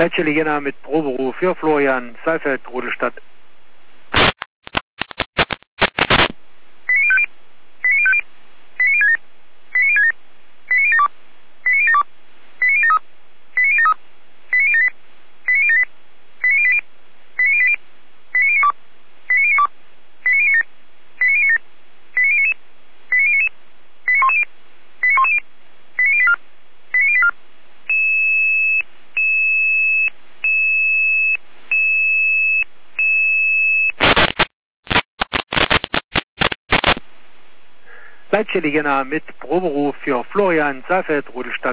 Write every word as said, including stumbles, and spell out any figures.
Leitstelle Jena mit Proberuf für Florian Saalfeld, Rudolstadt. Leitstelle Jena mit Proberuf für Florian Saalfeld, Rudolstadt.